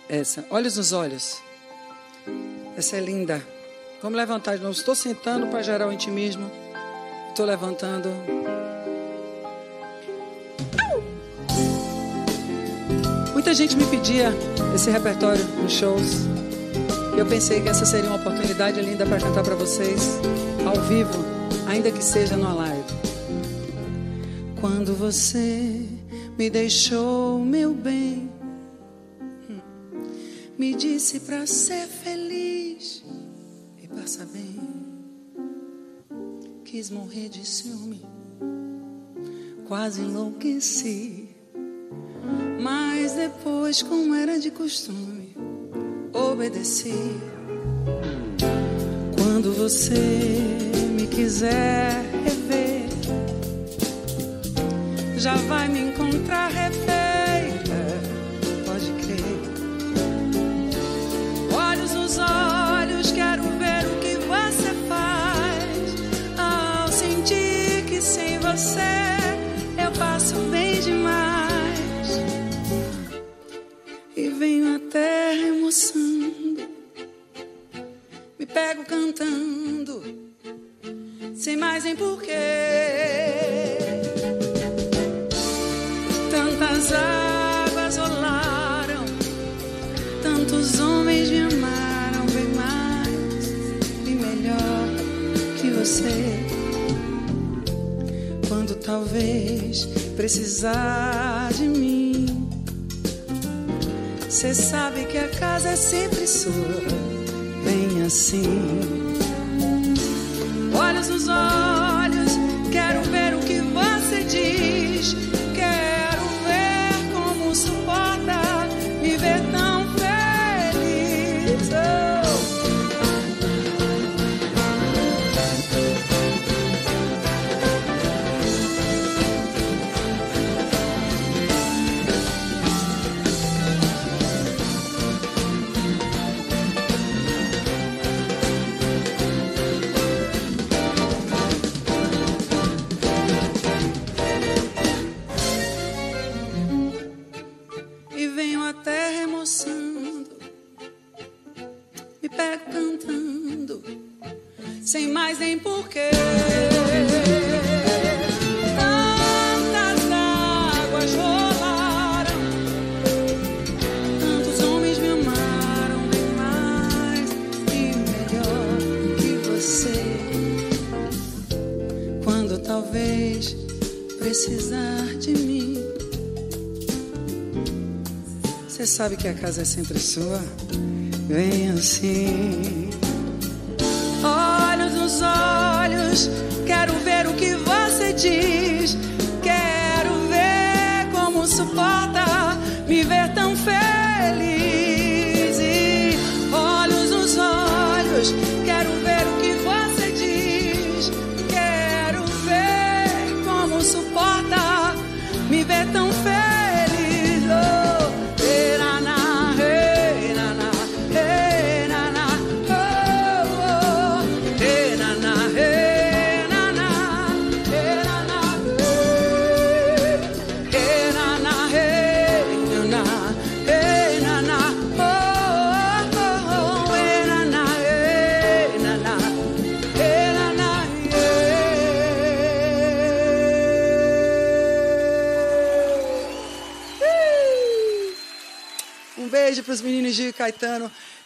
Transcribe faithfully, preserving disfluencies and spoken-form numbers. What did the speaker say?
Essa, olhos nos olhos. Essa é linda. Vamos levantar de novo. Estou sentando para gerar o intimismo. Estou levantando. Muita gente me pedia esse repertório nos shows. Eu pensei que essa seria uma oportunidade linda para cantar para vocês ao vivo, ainda que seja no live. Quando você me deixou, meu bem, me disse pra ser feliz e passar bem. Quis morrer de ciúme, quase enlouqueci. Mas depois, como era de costume, obedeci. Quando você me quiser rever, já vai me encontrar refeita, pode crer. Olhos nos olhos, quero ver o que você faz ao sentir que sem você eu passo bem demais. E venho até remoçando, me pego cantando, sem mais nem porquê. Tantas águas rolaram, tantos homens me amaram bem mais e melhor que você. Quando talvez precisar de mim, cê sabe que a casa é sempre sua, vem assim. Olhos nos olhos, quero ver o que você diz. Quero ver como suporta me ver tão feliz. Oh. Me pego cantando, sem mais nem porquê. Tantas águas rolaram, tantos homens me amaram bem mais e melhor que você. Quando talvez precisar de mim, cê sabe que a casa é sempre sua, vem assim. Olhos nos olhos, quero ver o que você diz. Quero ver como suporta me ver tão feliz. E olhos nos olhos, quero ver o que você diz. Quero ver como suporta me ver tão feliz. Oh. Beijo para os meninos Gil e Caetano.